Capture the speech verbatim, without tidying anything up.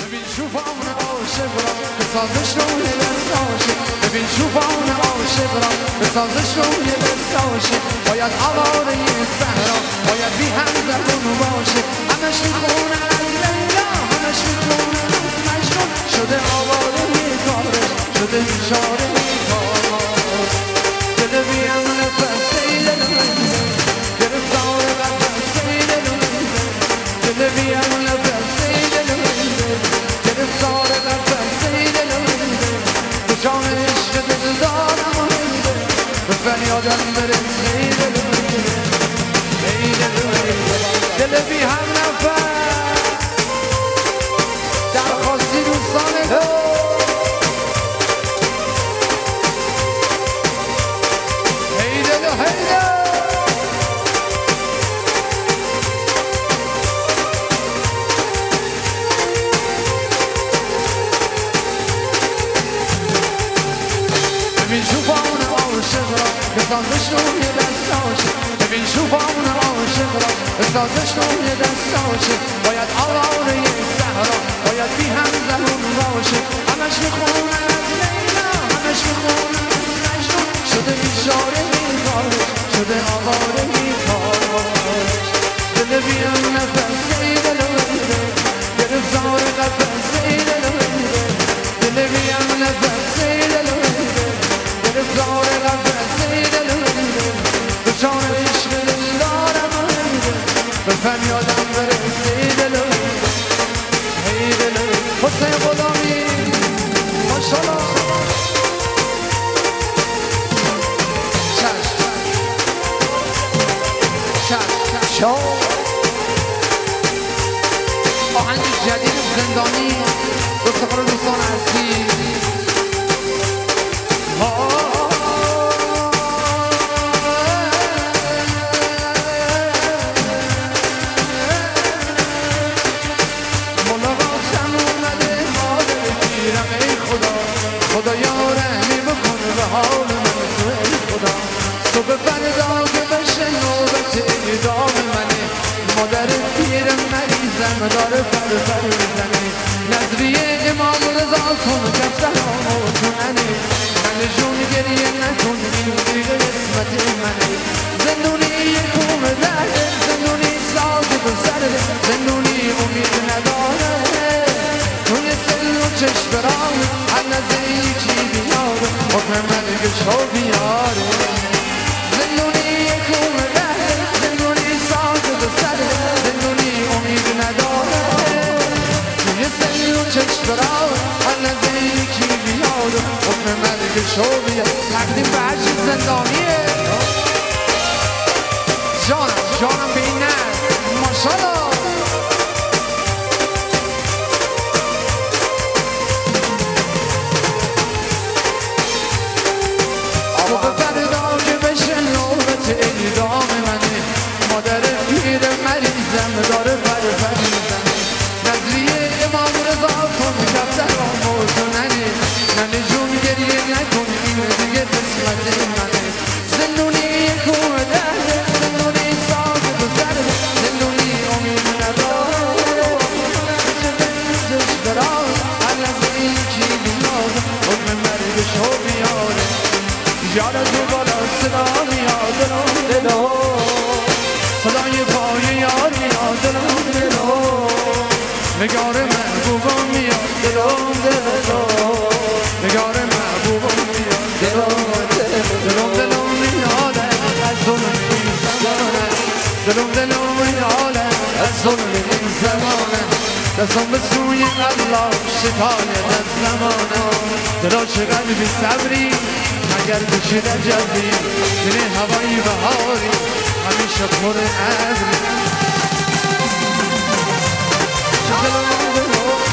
ببین چوبان عاشق را به سازش روی دست عاشق ببین چوبان عاشق را به سازش روی دست عاشق باید آواره صحرا باید بی هم زبون باشه همش میخونه از لیلا همش میخونه از مجنون شده آواره کارش شده بیچاره کارش دل بیم نفس سیل لنده گرفتار قدر سیل لنده دل بیم نفس سیل لنده گرفتار قدر سیل لنده به جان عشق دل دارم هنده به فریادم برس سیل لنده سیل لنده دل بی هم نفس درخواستی دوستان ببین چوبان عاشق را به سازش روی دست عاشق ببین چوبان عاشق را به سازش روی دست عاشق باید آواره صحرا باید بی هم زبون باشه همش میخونه از لیلا همش میخونه از مجنون شده بیچاره کارش شده آواره کارش دل بیم نفس سیل لنده گرفتار قفس سیل لنده دل بیم نفس سیل لنده گرفتار قفس سیل لنده به جان عشق دل دارم هنده به فریادم برس سیل لنده سیل لنده حسین غلامی ماشالله شو آهنگ جدید زندانی گفتخور دوستان عزیز ملاقاتم اومده حال بگیرم ای خدا خدا یارمی بکن به حال من تو ای خدا صبح فردا که بشه نوبت اعدام منه مادر پیر مریضم داره پر پر میزنه نظریه امام رضا کن کفترامو تو منه من جون گریه نکن این دیگه اسمت منه زندونی کوم درده زندونی ساکت و سرده زندونی امید نداره توی سل و چشم راه هر نزه یکی بیاره حکم ملک شو بیاره زندونی کوم درده زندونی ساکت و سرده زندونی امید نداره توی سل و چشم راه هر نزه یکی بیاره حکم ملک شو بیاره تقدیم به هرچی زندانیه جانم جانم به این نه ماشالله صبح فردا که بشه نوبت اعدام منه مادر پیر مریضم داره پر پر میزنه نظریه امام رضا کن کفترامو تو ننه ننه جون گریه نکن این دیگه قسمت منه زندونی کوه درده زندونی ساکت و زرده زندونی امید نداره چه برای هر لحظه یکی بیاره حکم مرگ شو بیاره یاد تو بالا صدا میاد دلم دلم صدای پای یار میاد دلم دلم نگار محبوبم میاد دلم دلم نگار محبوبم میاد دلم دلم دلم میاد از ظلم این زمانه دلم دلم میاد از ظلم این زمانه دستم به سوی الله شکایت از زمانه دلا چه قلبی صبری اگر بشید جلبی دل هوایی بهاری همیشه پر ابری دلم دلم